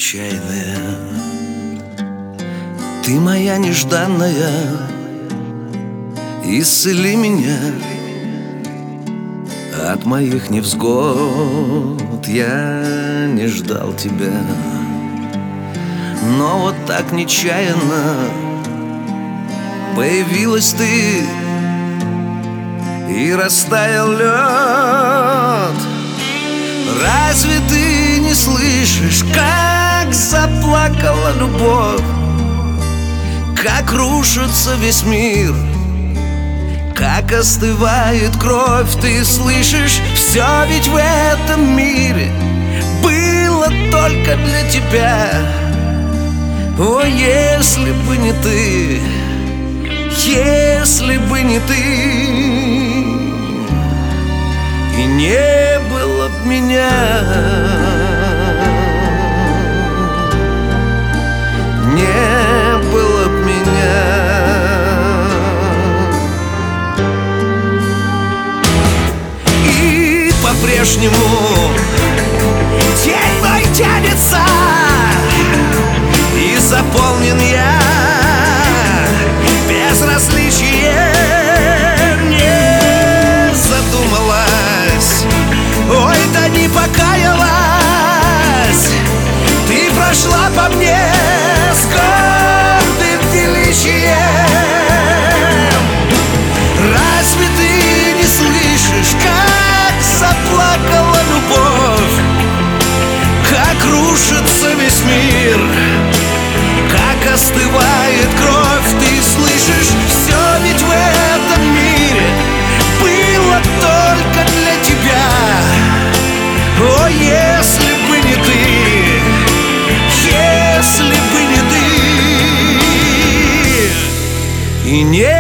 случайная. Ты моя нежданная, исцели меня от моих невзгод. Я не ждал тебя, но вот так нечаянно появилась ты, и растаял лед. Разве ты не слышишь, как заплакала любовь, как рушится весь мир, как остывает кровь? Ты слышишь, все ведь в этом мире было только для тебя. О, если бы не ты, если бы не ты, и не было б меня, не было б меня. И по-прежнему день мой тянется, и заполнен я безразличием. Не задумалась, ой, да не покаялась, ты прошла по мне с гордым величием. Разве ты не слышишь, как заплакала любовь, как рушится весь мир, как остывает кровь? Ты слышишь, все ведь в этом мире было только для тебя. О, если бы не ты, если бы не ты, и не